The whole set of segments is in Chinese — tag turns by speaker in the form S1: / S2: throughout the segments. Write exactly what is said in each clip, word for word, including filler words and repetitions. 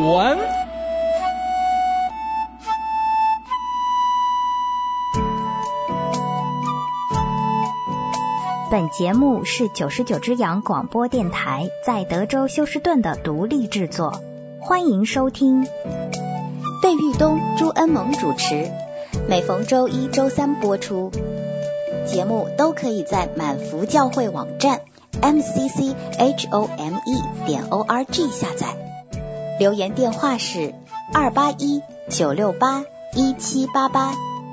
S1: 文。
S2: 本节目是九十九只羊广播电台在德州休斯顿的独立制作，欢迎收听。费玉东、朱恩萌主持，每逢周一、周三播出。节目都可以在满福教会网站 m c c h o m e 点 o r g 下载。留言电话是二八一九六八一七八八。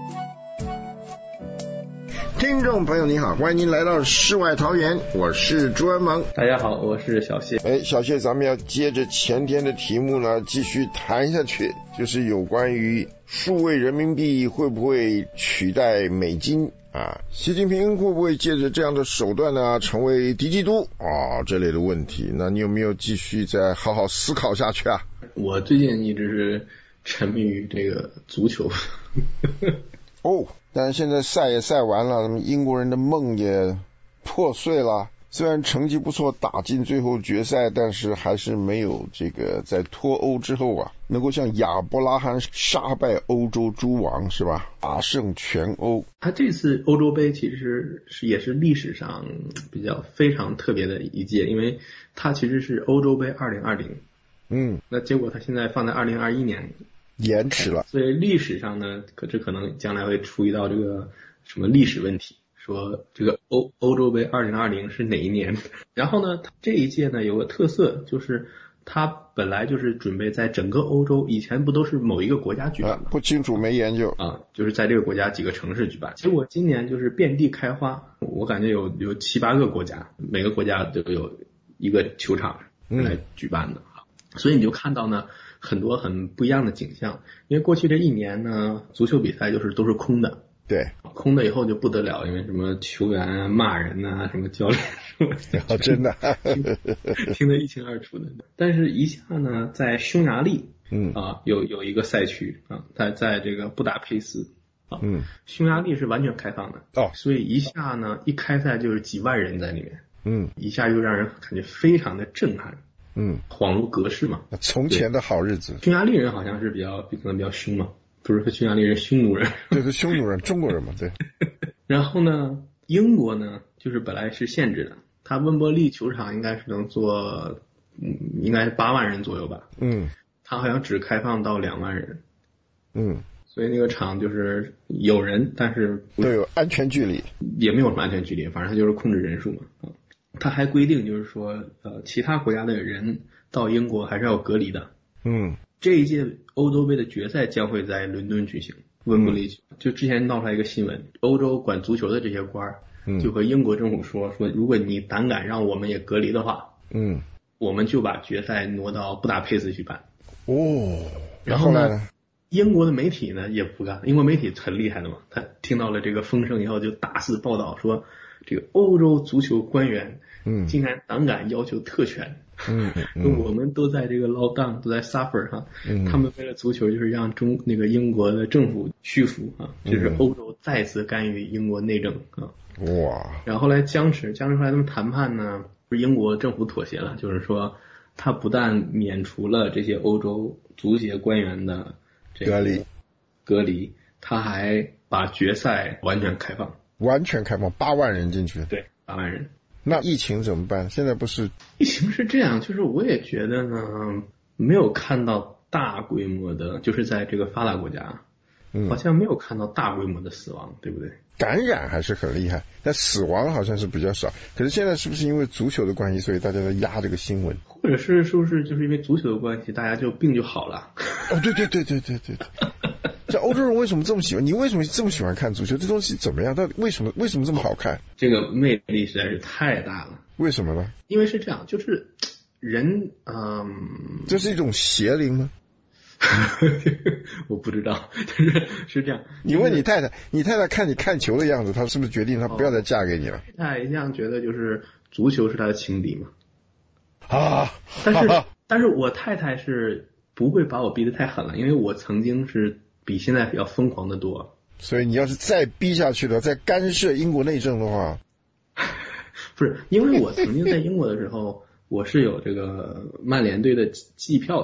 S3: 听众朋友你好，欢迎您来到世外桃源，我是朱恩萌。
S4: 大家好，我是小谢。
S3: 哎，小谢，咱们要接着前天的题目呢继续谈下去，就是有关于数位人民币会不会取代美金啊？习近平会不会借着这样的手段呢成为敌基督啊？这类的问题，那你有没有继续再好好思考下去啊？
S4: 我最近一直是沉迷于这个足球。
S3: 哦，但是现在赛也赛完了，那么英国人的梦也破碎了。虽然成绩不错，打进最后决赛，但是还是没有这个在脱欧之后啊，能够像亚伯拉罕杀败欧洲诸王，是吧？打胜全欧。
S4: 他这次欧洲杯其实是也是历史上比较非常特别的一届，因为它其实是欧洲杯二零二零，
S3: 嗯，
S4: 那结果他现在放在二零二一年。
S3: 延迟了，
S4: 所以历史上呢，可这可能将来会出一道这个什么历史问题，说这个欧欧洲杯二零二零是哪一年？然后呢，这一届呢有个特色，就是它本来就是准备在整个欧洲，以前不都是某一个国家举办吗？
S3: 啊、不清楚，没研究
S4: 啊，就是在这个国家几个城市举办。结果今年就是遍地开花，我感觉有有七八个国家，每个国家都有一个球场来举办的。嗯，所以你就看到呢很多很不一样的景象，因为过去这一年呢，足球比赛就是都是空的，
S3: 对，
S4: 空的以后就不得了，因为什么球员啊、骂人啊、什么教练什么的，
S3: 哦，真的
S4: 听, 听得一清二楚的。但是一下呢，在匈牙利，嗯啊，有有一个赛区啊，在在这个布达佩斯啊，嗯，匈牙利是完全开放的哦，所以一下呢，一开赛就是几万人在里面，嗯，一下就让人感觉非常的震撼。嗯，恍如隔世嘛。
S3: 从前的好日子。
S4: 匈牙利人好像是比较可能比较凶嘛，不是匈牙利人，匈奴人。
S3: 对，是匈奴人，中国人嘛，对。
S4: 然后呢，英国呢，就是本来是限制的，它温伯利球场应该是能坐，嗯，应该是八万人左右吧。嗯。它好像只开放到两万人。嗯。所以那个场就是有人，但是
S3: 都有安全距离，
S4: 也没有什么安全距离，反正它就是控制人数嘛。他还规定就是说，呃，其他国家的人到英国还是要隔离的。嗯，这一届欧洲杯的决赛将会在伦敦举行，温布利。就之前闹出来一个新闻，欧洲管足球的这些官儿，就和英国政府说说，如果你胆敢让我们也隔离的话，嗯，我们就把决赛挪到布达佩斯去办。
S3: 哦，
S4: 然后呢，英国的媒体呢也不干，英国媒体很厉害的嘛，他听到了这个风声以后就大肆报道说，这个欧洲足球官员，嗯，竟然胆敢要求特权，嗯，嗯我们都在这个 lockdown， 都在 suffer 哈，嗯，他们为了足球就是让中那个英国的政府屈服啊，就是欧洲再次干预英国内政啊，哇！然后后来僵持，僵持后来他们谈判呢，英国政府妥协了，就是说他不但免除了这些欧洲足协官员的这个
S3: 隔离，
S4: 隔离，他还把决赛完全开放。
S3: 完全开放，八万人进去。
S4: 对，八万人。
S3: 那疫情怎么办？现在不是
S4: 疫情是这样，就是我也觉得呢，没有看到大规模的，就是在这个发达国家，嗯，好像没有看到大规模的死亡，对不对？
S3: 感染还是很厉害，但死亡好像是比较少。可是现在是不是因为足球的关系，所以大家在压这个新闻？
S4: 或者是是不是就是因为足球的关系，大家就病就好了？
S3: 哦，对对对对对对对。这欧洲人为什么这么喜欢？你为什么这么喜欢看足球？这东西怎么样？到底为什么为什么这么好看？
S4: 这个魅力实在是太大了。
S3: 为什么呢？
S4: 因为是这样，就是人，嗯，
S3: 这是一种邪灵吗？
S4: 我不知道，但是是这样。
S3: 你问你太太，你太太看你看球的样子，她是不是决定她不要再嫁给你了？
S4: 太太一样觉得就是足球是她的情敌嘛。
S3: 啊！
S4: 但是但是我太太是不会把我逼得太狠了，因为我曾经是比现在要疯狂的多。
S3: 所以你要是再逼下去的，再干涉英国内政的话，
S4: 不是，因为我曾经在英国的时候，我是有这个曼联队的季票的。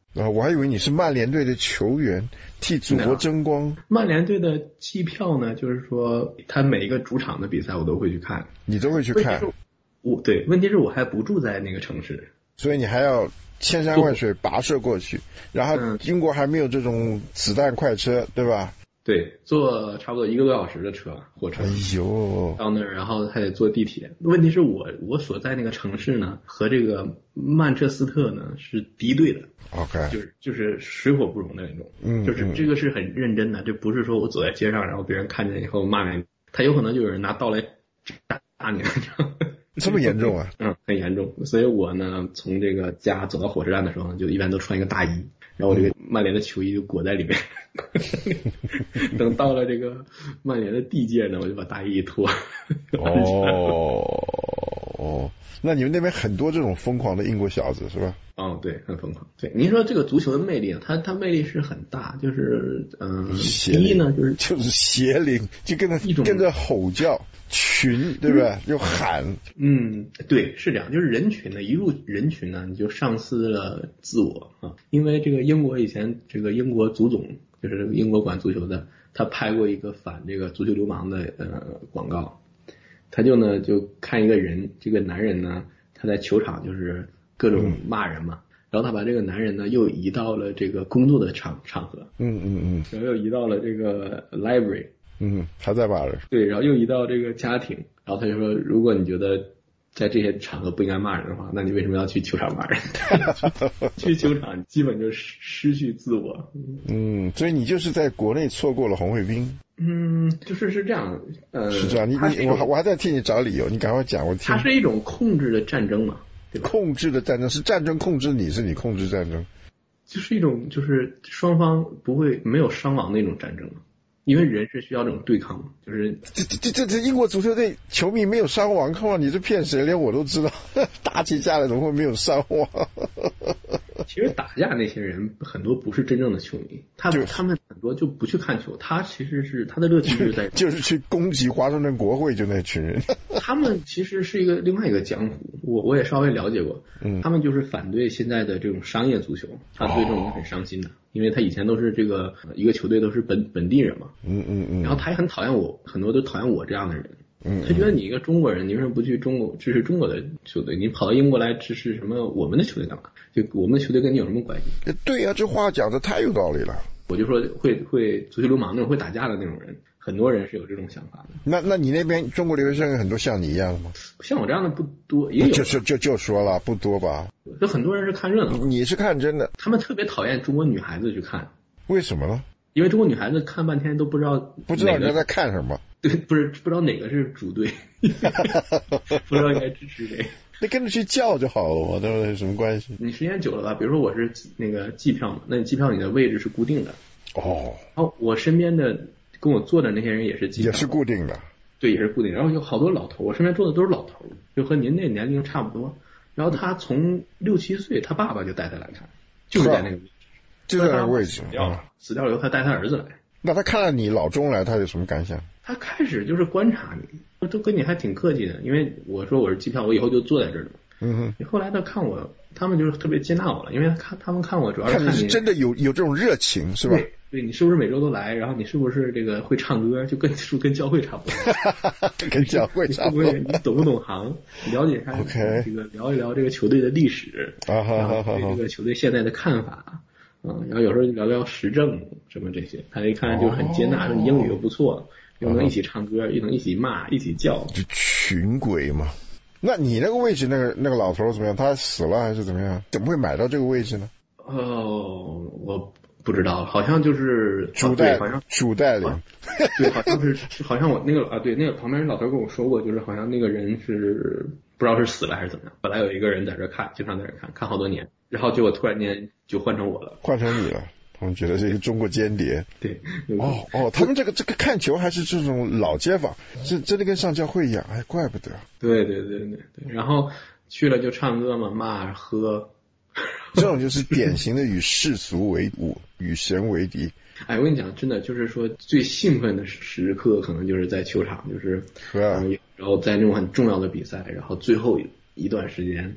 S3: 啊，我还以为你是曼联队的球员，替祖国争光。
S4: 曼联队的机票呢，就是说他每一个主场的比赛我都会去看。
S3: 你都会去看？
S4: 我对，问题是我还不住在那个城市，
S3: 所以你还要千山万水跋涉过去，然后英国还没有这种子弹快车，对吧？
S4: 对，坐差不多一个多小时的车，火车。
S3: 哎呦，
S4: 到那儿，然后还得坐地铁。问题是我我所在那个城市呢，和这个曼彻斯特呢是敌对的。
S3: OK， 就是
S4: 就是水火不容的那种。
S3: 嗯，
S4: 就是这个是很认真的，这不是说我走在街上，然后别人看见以后骂你，他有可能就有人拿刀来打你。
S3: 这么严重啊？
S4: 嗯，很严重。所以我呢，从这个家走到火车站的时候，就一般都穿一个大衣，然后我这个曼联的球衣就裹在里面。等到了这个曼联的地界呢，我就把大衣一脱。
S3: 哦哦，那你们那边很多这种疯狂的英国小子是吧？
S4: 哦，对，很疯狂。对，您说这个足球的魅力啊，它它魅力是很大，就是嗯、呃，第一呢就是
S3: 就是邪灵，就跟着跟着吼叫。群对不对？又喊，
S4: 嗯，对，是这样，就是人群呢，一入人群呢，你就丧失了自我啊。因为这个英国以前这个英国足总，就是英国管足球的，他拍过一个反这个足球流氓的呃广告，他就呢就看一个人，这个男人呢他在球场就是各种骂人嘛，嗯、然后他把这个男人呢又移到了这个工作的场场合，
S3: 嗯嗯嗯，
S4: 然后又移到了这个 library。
S3: 嗯，还在骂人。
S4: 对，然后又移到这个家庭，然后他就说，如果你觉得在这些场合不应该骂人的话，那你为什么要去球场骂人？去球场基本就失失去自我。
S3: 嗯，所以你就是在国内错过了红卫兵。
S4: 嗯，就是是这样，呃，
S3: 是这样。你你我我还在替你找理由，你赶快讲，我听。
S4: 它是一种控制的战争嘛，对吧？
S3: 控制的战争是战争控制你，是你控制战争，
S4: 就是一种就是双方不会没有伤亡的一种战争嘛。因为人是需要这种对抗，就是
S3: 这这这这英国足球队球迷没有伤亡，看完你是骗谁？连我都知道，打起架来怎么会没有伤亡？
S4: 其实打架那些人很多不是真正的球迷，他们他们很多就不去看球，他其实是他的乐趣是在
S3: 就是去攻击华盛顿国会，就那群人。
S4: 他们其实是一个另外一个江湖，我我也稍微了解过，嗯，他们就是反对现在的这种商业足球，他对这种人很伤心的。哦，因为他以前都是这个一个球队都是本本地人嘛，
S3: 嗯嗯嗯，
S4: 然后他也很讨厌我，很多都讨厌我这样的人，
S3: 嗯，
S4: 他觉得你一个中国人，你为什么不去中国支持中国的球队？你跑到英国来支持什么我们的球队干嘛？就我们的球队跟你有什么关系？
S3: 对呀，啊，这话讲的太有道理了。
S4: 我就说会会足球流氓那种会打架的那种人，很多人是有这种想法的。
S3: 那那你那边中国留学生有很多像你一样的吗？
S4: 像我这样的不多，也有。
S3: 就就就就说了不多吧。
S4: 就很多人是看热闹。
S3: 你是看真的。
S4: 他们特别讨厌中国女孩子去看。
S3: 为什么呢？
S4: 因为中国女孩子看半天都不知道
S3: 不知道人家在看什么。
S4: 对，不是不知道哪个是主队，不知道应该支持谁。
S3: 那跟着去叫就好了嘛，对不对？什么关系？
S4: 你时间久了吧，比如说我是那个季票嘛，那你季票你的位置是固定的。
S3: 哦。
S4: 然后我身边的跟我坐的那些人也是季票，
S3: 也是固定的。
S4: 对，也是固定。然后有好多老头，我身边坐的都是老头，就和您那年龄差不多。然后他从六七岁，他爸爸就带他来看，就是在那个位置，
S3: 就在那个位置。
S4: 死掉了，死掉了以后，他带他儿子来。
S3: 那他看了你老中来，他有什么感想？
S4: 他开始就是观察你，都跟你还挺客气的，因为我说我是机票，我以后就坐在这儿了。
S3: 嗯哼。
S4: 你后来他看我，他们就是特别接纳我了，因为看他们看我主要是
S3: 看你是真的有有这种热情，是吧？
S4: 对，对你是不是每周都来？然后你是不是这个会唱歌？就跟是跟教会差不多。
S3: 跟教会差不多。
S4: 你懂不懂行？了解一下这个，聊一聊这个球队的历史，
S3: 啊好好好，
S4: 对这个球队现在的看法。嗯，然后有时候就聊聊时政什么这些，他一看就很接纳，说、哦、你英语又不错，又能一起唱歌，又能一起骂，一起叫，
S3: 就群鬼嘛。那你那个位置，那个那个老头怎么样？他死了还是怎么样？怎么会买到这个位置呢？
S4: 哦，我不知道，好像就是
S3: 主带，
S4: 好像
S3: 主带领，
S4: 对，好像是好像我那个啊，对，那个旁边老头跟我说过，就是好像那个人是不知道是死了还是怎么样。本来有一个人在这看，经常在这看，看好多年。然后结果突然间就换成我了，
S3: 换成你了，他们觉得是一个中国间谍。
S4: 对，
S3: 哦哦，他们这个这个看球还是这种老街坊，是真的跟上教会一样，哎，怪不得。
S4: 对对对对对，然后去了就唱歌嘛，骂喝，
S3: 这种就是典型的与世俗为伍，与神为敌。
S4: 哎，我跟你讲，真的就是说最兴奋的时刻，可能就是在球场，就是、
S3: 啊嗯、
S4: 然后在那种很重要的比赛，然后最后一段时间。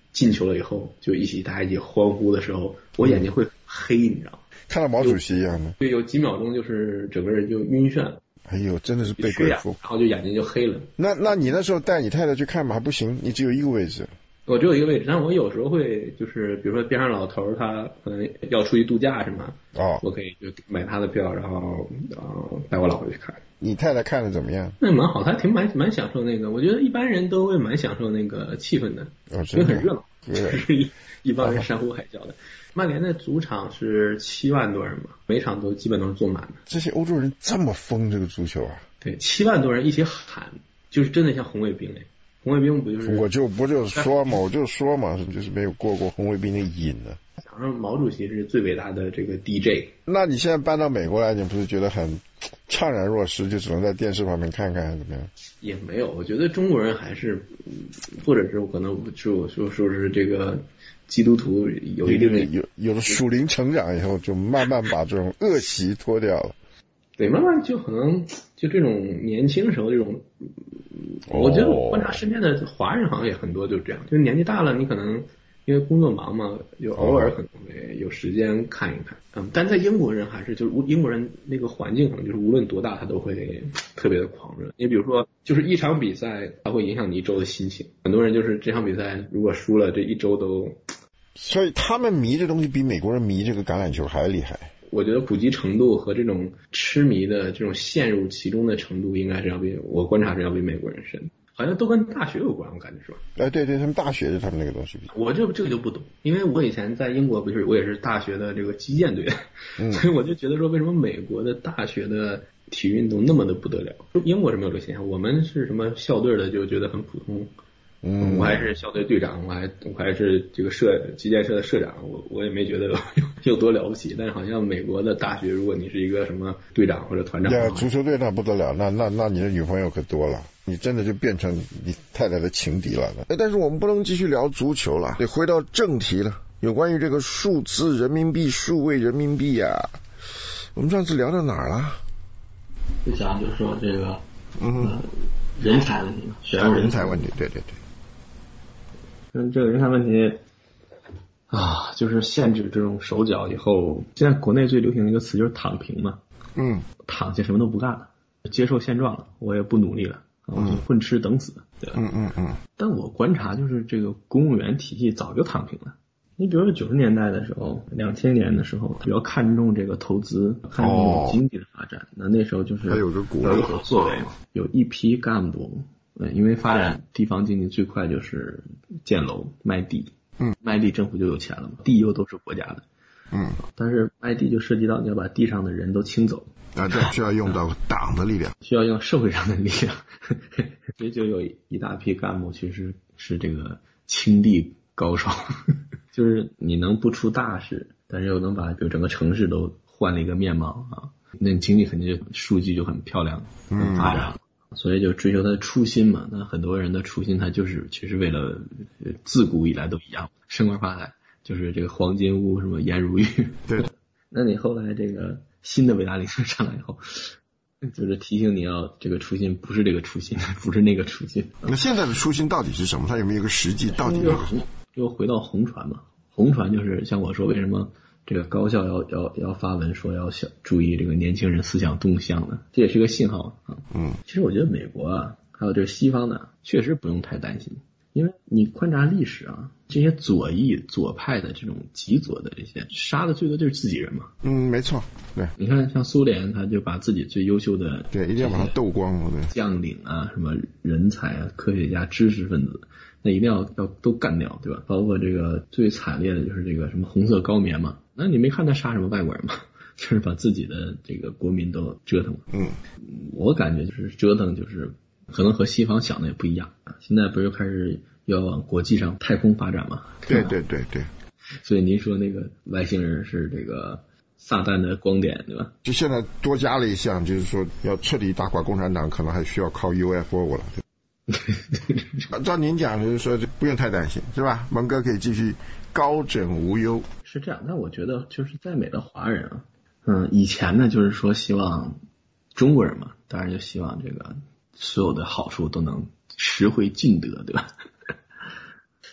S4: 进球了以后，就一起大家一起欢呼的时候，我眼睛会黑，你知道吗？
S3: 看到毛主席一样的。
S4: 对，有几秒钟就是整个人就晕眩。
S3: 哎呦，真的是被鬼附，
S4: 然后就眼睛就黑了。
S3: 那那你那时候带你太太去看吗？还不行，你只有一个位置。
S4: 我只有一个位置，但我有时候会就是比如说边上老头他可能要出去度假什么，哦，我可以就买他的票，然后呃带我老婆去看。
S3: 你太太看的怎么样？
S4: 那蛮好，她挺蛮蛮享受那个，我觉得一般人都会蛮享受那个气氛的，
S3: 哦，
S4: 因为很热闹，就是一一帮人山呼海叫的。曼联的主场是七万多人嘛，每场都基本都是坐满的。
S3: 这些欧洲人这么疯这个足球啊？
S4: 对，七万多人一起喊，就是真的像红卫兵哎。红卫兵不就是？
S3: 我就不就说嘛，我就说嘛，就是没有过过红卫兵的瘾呢。
S4: 想说毛主席是最伟大的这个 D J。
S3: 那你现在搬到美国来，你不是觉得很怅然若失，就只能在电视旁边看看，还是怎么样？
S4: 也没有，我觉得中国人还是，或者是可能说说说是这个基督徒有一定的
S3: 有有了属灵成长以后，就慢慢把这种恶习脱掉了。
S4: 对，慢慢就可能就这种年轻时候这种，我觉得我观察身边的华人好像也很多就这样，就是年纪大了，你可能因为工作忙嘛，就偶尔可能会有时间看一看。嗯，但在英国人还是就是英国人那个环境可能就是无论多大他都会特别的狂热。你比如说，就是一场比赛它会影响你一周的心情，很多人就是这场比赛如果输了，这一周都。
S3: 所以他们迷这东西比美国人迷这个橄榄球还厉害。
S4: 我觉得普及程度和这种痴迷的这种陷入其中的程度，应该是要比我观察是要比美国人深，好像都跟大学有关，我感觉是吧？
S3: 哎，对对，他们大学的他们那个东西比较。
S4: 我这这个就不懂，因为我以前在英国不是我也是大学的这个击剑队，嗯、所以我就觉得说，为什么美国的大学的体育运动那么的不得了？英国是没有这个现象，我们是什么校队的就觉得很普通。嗯，我还是校队队长，我还我还是这个社击剑社的社长，我我也没觉得有有多了不起。但是好像美国的大学，如果你是一个什么队长或者团长，
S3: 呀，足球队那不得了，那那那你的女朋友可多了，你真的就变成你太太的情敌了。哎，但是我们不能继续聊足球了，得回到正题了，有关于这个数字人民币、数位人民币啊，我们上次聊到哪儿了？
S4: 就讲就是说这个嗯、呃、人才问题嘛，选人
S3: 才问题，对对对。
S4: 嗯，这个人才问题啊，就是限制这种手脚以后，现在国内最流行的一个词就是躺平嘛。嗯，躺下什么都不干了，接受现状了，我也不努力了，我就混吃等死。对吧？嗯嗯嗯。但我观察就是这个公务员体系早就躺平了。你比如说九十年代的时候，两千年的时候，比较看重这个投资，看重经济的发展。哦、那那时候就是
S3: 还有个股
S4: 有所作为，有一批干部。嗯，因为发展地方经济最快就是建楼卖地，嗯，卖地政府就有钱了嘛，地又都是国家的，嗯，但是卖地就涉及到你要把地上的人都清走，
S3: 啊，这需要用到党的力量，
S4: 需要用社会上的力量，所以就有一大批干部其实是这个清地高手，就是你能不出大事，但是又能把比如整个城市都换了一个面貌啊，那经济肯定就数据就很漂亮，很发展了。嗯，所以就追求他的初心嘛，那很多人的初心他就是其实为了自古以来都一样，升官发财，就是这个黄金屋什么颜如玉。
S3: 对，
S4: 那你后来这个新的伟大领袖上来以后，就是提醒你要这个初心不是这个初心，不是那个初心。
S3: 那现在的初心到底是什么？它有没有一个实际？到底有
S4: 又回到红船嘛？红船就是像我说为什么这个高校要要要发文说要小注意这个年轻人思想动向的，这也是个信号啊。嗯，其实我觉得美国啊，还有这个西方的，确实不用太担心，因为你观察历史啊，这些左翼左派的这种极左的这些杀的最多就是自己人嘛。
S3: 嗯，没错，对。
S4: 你看像苏联，他就把自己最优秀的
S3: 对一定要把它斗光了，对
S4: 将领啊，什么人才啊，科学家、知识分子。那一定要要都干掉，对吧？包括这个最惨烈的就是这个什么红色高棉嘛，那你没看他杀什么外国人吗？就是把自己的这个国民都折腾了。嗯，我感觉就是折腾，就是可能和西方想的也不一样啊。现在不是开始要往国际上太空发展嘛？
S3: 对对对对。
S4: 所以您说那个外星人是这个撒旦的光点，对吧？
S3: 就现在多加了一项，就是说要彻底打垮共产党，可能还需要靠 U F O 了。照您讲就是说不用太担心，是吧？蒙哥可以继续高枕无忧。
S4: 是这样，但我觉得就是在美的华人啊，嗯，以前呢就是说希望中国人嘛，当然就希望这个所有的好处都能实惠尽得，对吧？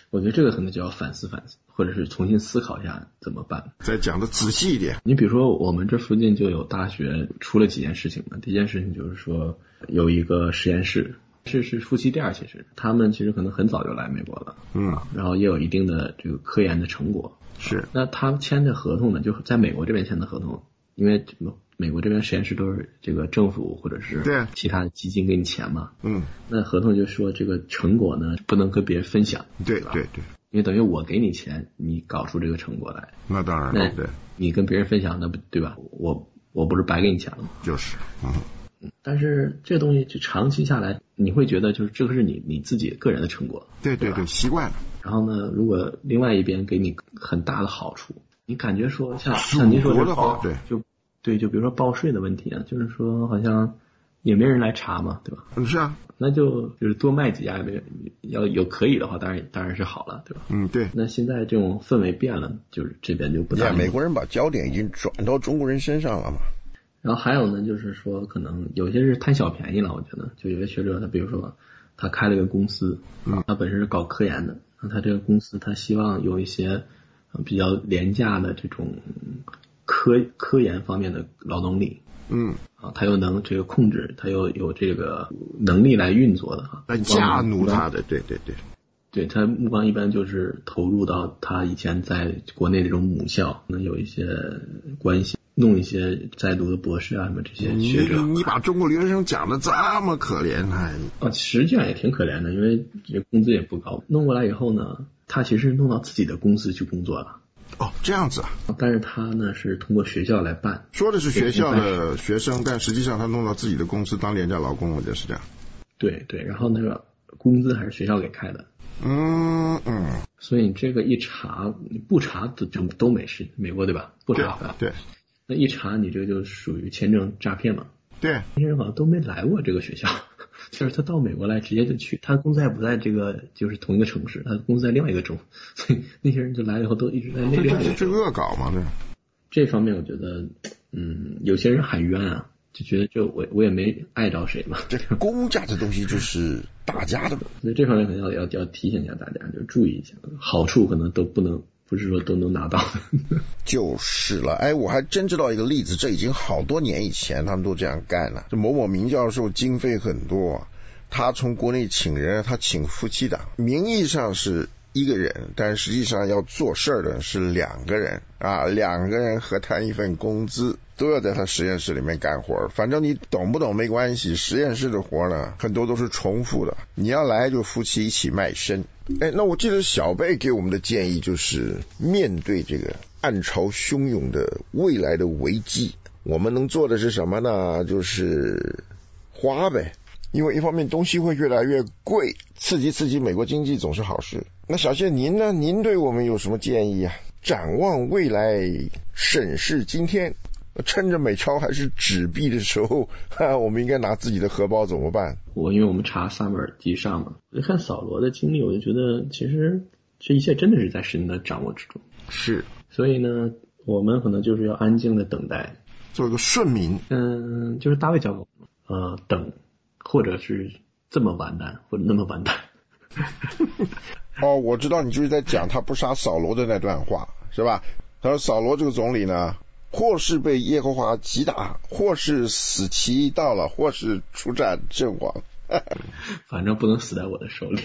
S4: 我觉得这个可能就要反思反思，或者是重新思考一下怎么办。
S3: 再讲的仔细一点。
S4: 你比如说我们这附近就有大学出了几件事情嘛，第一件事情就是说有一个实验室，是是夫妻店，其实他们其实可能很早就来美国了，
S3: 嗯，
S4: 然后也有一定的这个科研的成果。
S3: 是，
S4: 那他签的合同呢，就在美国这边签的合同，因为美国这边实验室都是这个政府或者是其他基金给你钱嘛，
S3: 嗯，
S4: 那合同就说这个成果呢不能跟别人分享，
S3: 对对对，
S4: 因为等于我给你钱，你搞出这个成果来，
S3: 那当然了，对，
S4: 你跟别人分享，那不对吧？我我不是白给你钱了吗？
S3: 就是，嗯。
S4: 但是这东西就长期下来，你会觉得就是这个是你你自己个人的成果，
S3: 对对对，习惯了。
S4: 然后呢，如果另外一边给你很大的好处，你感觉说像像您说的报，
S3: 对，
S4: 就对，就比如说报税的问题啊，就是说好像也没人来查嘛，对吧？
S3: 嗯，是啊，
S4: 那就就是多卖几家，要有可以的话，当然当然是好了，对吧？
S3: 嗯，对。
S4: 那现在这种氛围变了，就是这边就不大。
S3: 美国人把焦点已经转到中国人身上了嘛。
S4: 然后还有呢，就是说可能有些是贪小便宜了，我觉得就有些学者他比如说他开了个公司，嗯，他本身是搞科研的，那他这个公司他希望有一些比较廉价的这种科科研方面的劳动力，
S3: 嗯，
S4: 啊，他又能这个控制，他又有这个能力来运作的哈，
S3: 来驾奴他的，对对对，
S4: 对他目光一般就是投入到他以前在国内这种母校，能有一些关系。弄一些在读的博士啊什么这些学者，
S3: 你你把中国留学生讲的这么可怜啊？
S4: 啊，实际上也挺可怜的，因为这工资也不高。弄过来以后呢，他其实弄到自己的公司去工作了。
S3: 哦，这样子啊。
S4: 但是他呢是通过学校来办，
S3: 说的是学校的学生，但实际上他弄到自己的公司当廉价劳工了，就是这样。
S4: 对对，然后那个工资还是学校给开的。
S3: 嗯嗯。
S4: 所以这个一查，你不查就都没事，美国对吧？不查的。
S3: 对。
S4: 那一查你这个就属于签证诈骗嘛？
S3: 对，
S4: 那些人好像都没来过这个学校，就是他到美国来直接就去，他公司还不在这个就是同一个城市，他公司在另外一个州，所以那些人就来了以后都一直在那边。
S3: 这这恶搞嘛？
S4: 这这方面我觉得，嗯，有些人喊冤啊，就觉得这我我也没碍着谁嘛。
S3: 这公家的东西就是大家的，
S4: 所以这方面可能要要要提醒一下大家，就注意一下，好处可能都不能。不是说都能拿到的。
S3: 就是了，哎，我还真知道一个例子，这已经好多年以前他们都这样干了。这某某名教授经费很多，他从国内请人，他请夫妻档，名义上是一个人，但实际上要做事儿的是两个人啊，两个人合摊一份工资，都要在他实验室里面干活。反正你懂不懂没关系，实验室的活呢很多都是重复的，你要来就夫妻一起卖身。哎，那我记得小贝给我们的建议就是，面对这个暗潮汹涌的未来的危机，我们能做的是什么呢？就是花呗。因为一方面东西会越来越贵，刺激刺激美国经济总是好事。那小谢您呢？您对我们有什么建议啊？展望未来，审视今天，趁着美钞还是纸币的时候，哈，我们应该拿自己的荷包怎么办？
S4: 我因为我们查萨姆尔基上嘛，我看扫罗的经历，我就觉得其实这一切真的是在神的掌握之中。
S3: 是，
S4: 所以呢，我们可能就是要安静的等待，
S3: 做一个顺民。
S4: 嗯，就是大卫教我们，呃，等，或者是这么完蛋，或者那么完蛋。
S3: 哦，我知道你就是在讲他不杀扫罗的那段话，是吧？他说扫罗这个总理呢，或是被耶和华击打，或是死期到了，或是出战阵亡。
S4: 反正不能死在我的手里。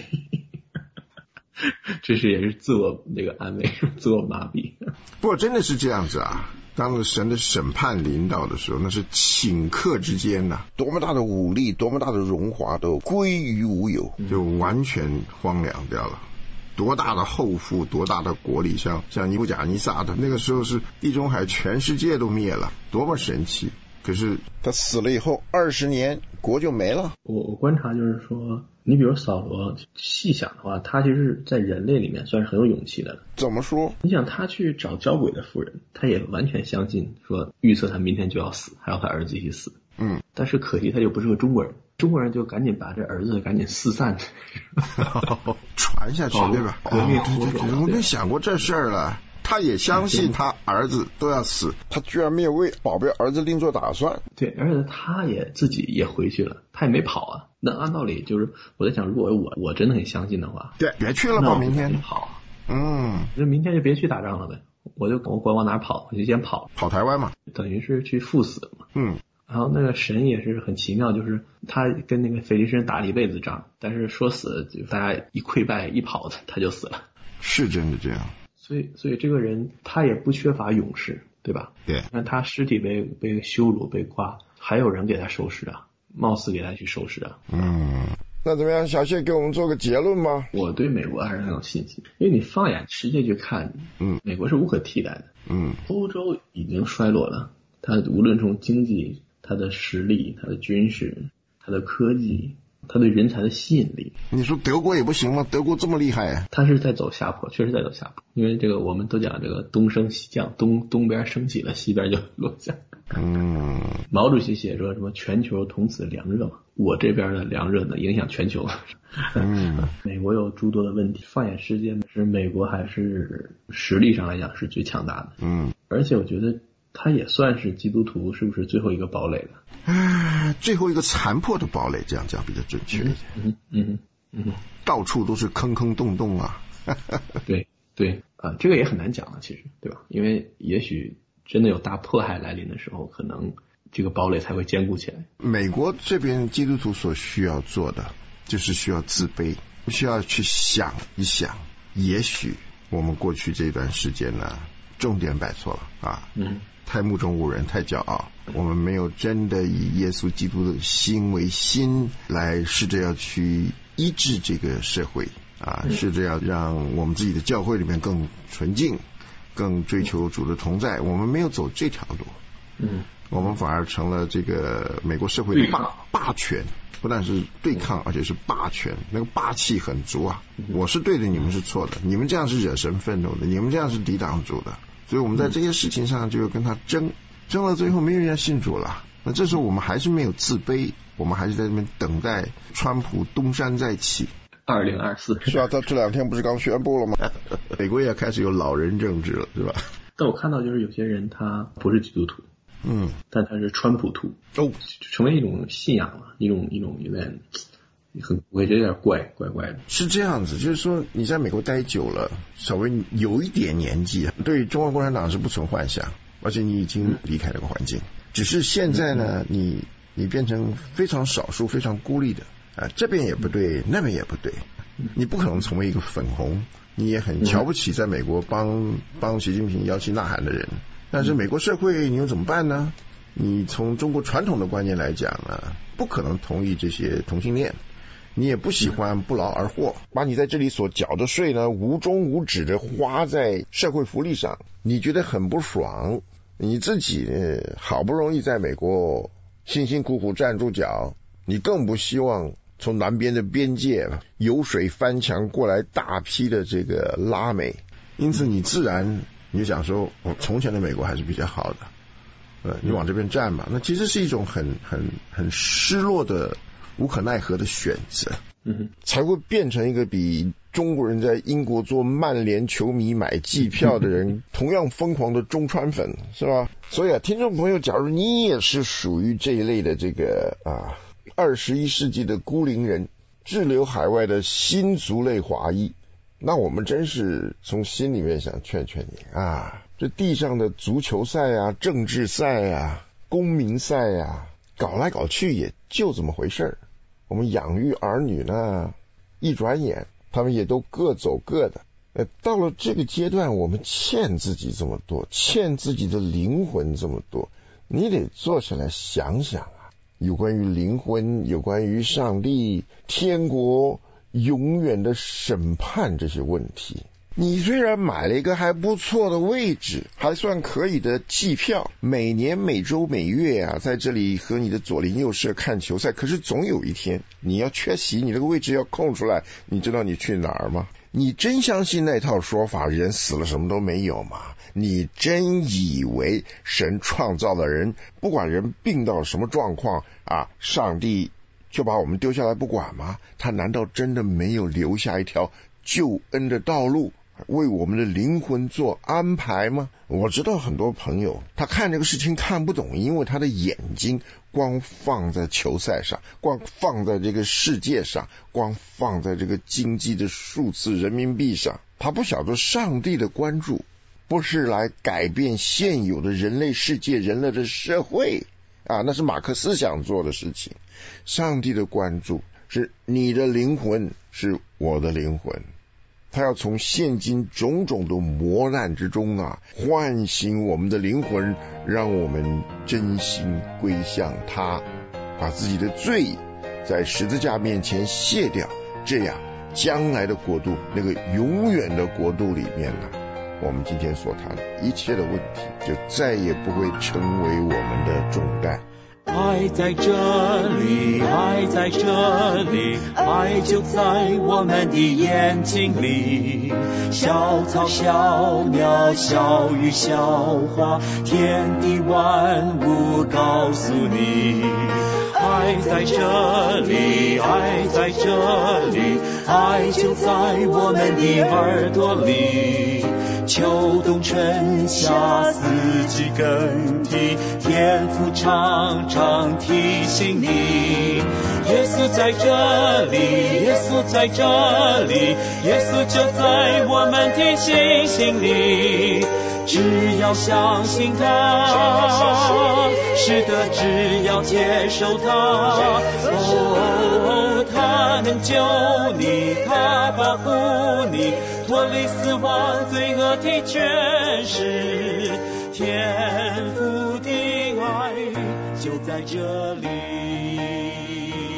S4: 这是也是自我那个安慰，自我麻痹。
S3: 不过真的是这样子啊，当神的审判临到的时候，那是顷刻之间呐、啊，多么大的武力，多么大的荣华都归于无有，就完全荒凉掉了。多大的厚富，多大的国力，像像尼布甲尼撒的那个时候是地中海全世界都灭了，多么神奇！可是他死了以后二十年国就没了。
S4: 我我观察就是说，你比如扫罗，细想的话，他其实在人类里面算是很有勇气的。
S3: 怎么说？
S4: 你想他去找交鬼的妇人，他也完全相信说预测他明天就要死，还要他儿子一起死。
S3: 嗯，
S4: 但是可惜他就不是个中国人，中国人就赶紧把这儿子赶紧四散
S3: 传下去，对吧？
S4: 革命
S3: 对对对，我没想过这事儿了。他也相信他儿子都要死，他居然没有为保镖儿子另做打算。
S4: 对，而且他也自己也回去了，他也没跑啊。那按道理就是我在想，如果我我真的很相信的话，
S3: 对，别去了吧，明天
S4: 跑。
S3: 嗯，
S4: 那明天就别去打仗了呗，我就我管往哪跑，我就先跑，
S3: 跑台湾嘛，
S4: 等于是去赴死嘛。
S3: 嗯。
S4: 然后那个神也是很奇妙，就是他跟那个腓力斯人打了一辈子仗，但是说死就大家一溃败一跑他就死了，
S3: 是真的这样。
S4: 所以所以这个人他也不缺乏勇士，对吧？
S3: 对。
S4: 那他尸体被被羞辱被挂，还有人给他收尸啊，貌似给他去收拾啊。
S3: 嗯，那怎么样？小谢给我们做个结论吧。
S4: 我对美国还是很有信心，因为你放眼世界去看，
S3: 嗯，
S4: 美国是无可替代的。
S3: 嗯，
S4: 欧洲已经衰落了，它无论从经济、它的实力、它的军事、它的科技、它对人才的吸引力。
S3: 你说德国也不行吗？德国这么厉害啊！
S4: 它是在走下坡，确实在走下坡。因为这个我们都讲这个东升西降，东东边升起了，西边就落下。
S3: 嗯，
S4: 毛主席写说什么全球同此凉热嘛，我这边的凉热呢影响全球。
S3: 嗯，
S4: 美国有诸多的问题，放眼世界呢，是美国还是实力上来讲是最强大的。
S3: 嗯，
S4: 而且我觉得他也算是基督徒是不是最后一个堡垒了？
S3: 啊，最后一个残破的堡垒，这样讲比较准确一点。
S4: 嗯嗯嗯嗯，
S3: 到处都是坑坑洞洞啊。
S4: 对对啊、呃，这个也很难讲了，其实对吧？因为也许真的有大迫害来临的时候，可能这个堡垒才会坚固起来。
S3: 美国这边基督徒所需要做的，就是需要自卑，需要去想一想，也许我们过去这段时间呢，重点摆错了啊。
S4: 嗯。
S3: 太目中无人，太骄傲，我们没有真的以耶稣基督的心为心来试着要去医治这个社会啊，试着要让我们自己的教会里面更纯净，更追求主的同在。我们没有走这条路，
S4: 嗯，
S3: 我们反而成了这个美国社会的霸霸权，不但是对抗，而且是霸权，那个霸气很足啊。我是对的，你们是错的，你们这样是惹神愤怒的，你们这样是抵挡主的。所以我们在这些事情上就跟他争，争了最后没有人要信主了。那这时候我们还是没有自卑，我们还是在这边等待川普东山再起。
S4: 二零二四
S3: 是啊，他这两天不是刚宣布了吗？美国也开始有老人政治了，是吧？
S4: 但我看到就是有些人他不是基督徒，
S3: 嗯，
S4: 但他是川普徒，
S3: 哦，
S4: 成为一种信仰了，一种一种有点很，我觉得有点怪怪怪的。
S3: 是这样子，就是说你在美国待久了，稍微有一点年纪，对中国共产党是不存幻想，而且你已经离开那个环境。只是现在呢，你你变成非常少数、非常孤立的啊，这边也不对，那边也不对，你不可能成为一个粉红，你也很瞧不起在美国帮帮习近平摇旗呐喊的人。但是美国社会你又怎么办呢？你从中国传统的观念来讲呢，不可能同意这些同性恋。你也不喜欢不劳而获，把你在这里所缴的税呢无终无止的花在社会福利上，你觉得很不爽。你自己好不容易在美国辛辛苦苦站住脚，你更不希望从南边的边界由水翻墙过来大批的这个拉美，因此你自然你就想说，哦，从前的美国还是比较好的，呃，你往这边站吧。那其实是一种很很很失落的无可奈何的选择，
S4: 嗯，
S3: 才会变成一个比中国人在英国做曼联球迷买季票的人同样疯狂的中川粉，是吧？所以啊，听众朋友，假如你也是属于这一类的这个啊二十一世纪的孤零人，滞留海外的新族类华裔，那我们真是从心里面想劝劝你啊，这地上的足球赛啊、政治赛啊、公民赛啊，搞来搞去也就这么回事儿。我们养育儿女呢，一转眼他们也都各走各的。呃，到了这个阶段，我们欠自己这么多，欠自己的灵魂这么多，你得坐下来想想啊，有关于灵魂，有关于上帝、天国永远的审判这些问题。你虽然买了一个还不错的位置，还算可以的季票，每年每周每月啊，在这里和你的左邻右舍看球赛，可是总有一天你要缺席，你这个位置要空出来，你知道你去哪儿吗？你真相信那套说法，人死了什么都没有吗？你真以为神创造的人，不管人病到什么状况啊，上帝就把我们丢下来不管吗？他难道真的没有留下一条救恩的道路？ 为我们的灵魂做安排吗？我知道很多朋友他看这个事情看不懂，因为他的眼睛光放在球赛上，光放在这个世界上，光放在这个经济的数字人民币上，他不晓得上帝的关注不是来改变现有的人类世界人类的社会啊，那是马克思想做的事情。上帝的关注是你的灵魂是我的灵魂，他要从现今种种的磨难之中啊，唤醒我们的灵魂，让我们真心归向他，把自己的罪在十字架面前卸掉，这样将来的国度，那个永远的国度里面呢、啊，我们今天所谈的一切的问题就再也不会成为我们的重担。
S1: 爱在这里，爱在这里，爱就在我们的眼睛里。小草小鸟小鱼小花，天地万物告诉你，爱在这里，爱在这里，爱就在我们的耳朵里。秋冬春夏四季更替，天父常常提醒你，耶稣在这里，耶稣在这里，耶稣就在我们的心心里。只要相信他，是的，只要接受他，哦，他能救你，他保护你，脱离死亡罪恶的权势，天父的爱就在这里。